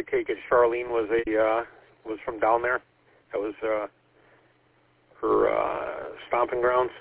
I take it Charlene was from down there. That was her stomping grounds.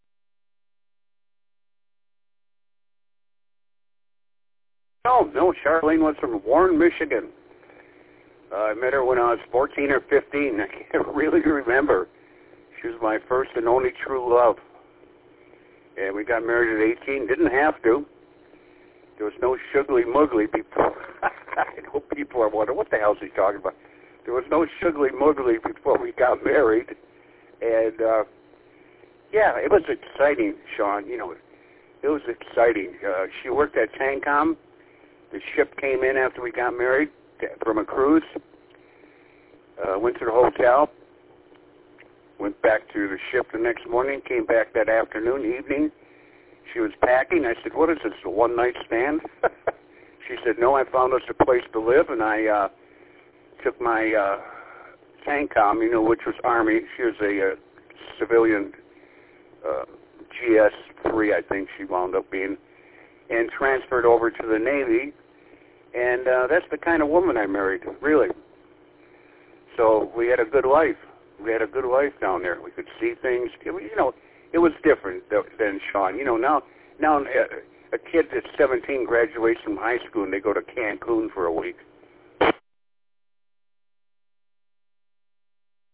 No, Charlene was from Warren, Michigan. I met her when I was 14 or 15. I can't really remember. She was my first and only true love. And we got married at 18. Didn't have to. There was no shuggly-muggly before. I know people are wondering, what the hell is he talking about? There was no shuggly-muggly before we got married. And, yeah, it was exciting, Sean. You know, it was exciting. She worked at Tancom. The ship came in after we got married from a cruise. Went to the hotel. Went back to the ship the next morning. Came back that afternoon, evening. She was packing. I said, what is this, a one-night stand? She said, no, I found us a place to live, and I took my Tancom, you know, which was Army. She was a civilian GS-3, I think she wound up being, and transferred over to the Navy. And that's the kind of woman I married, really. So we had a good life. We had a good life down there. We could see things. You know, it was different than Sean. You know, now a kid that's 17 graduates from high school and they go to Cancun for a week.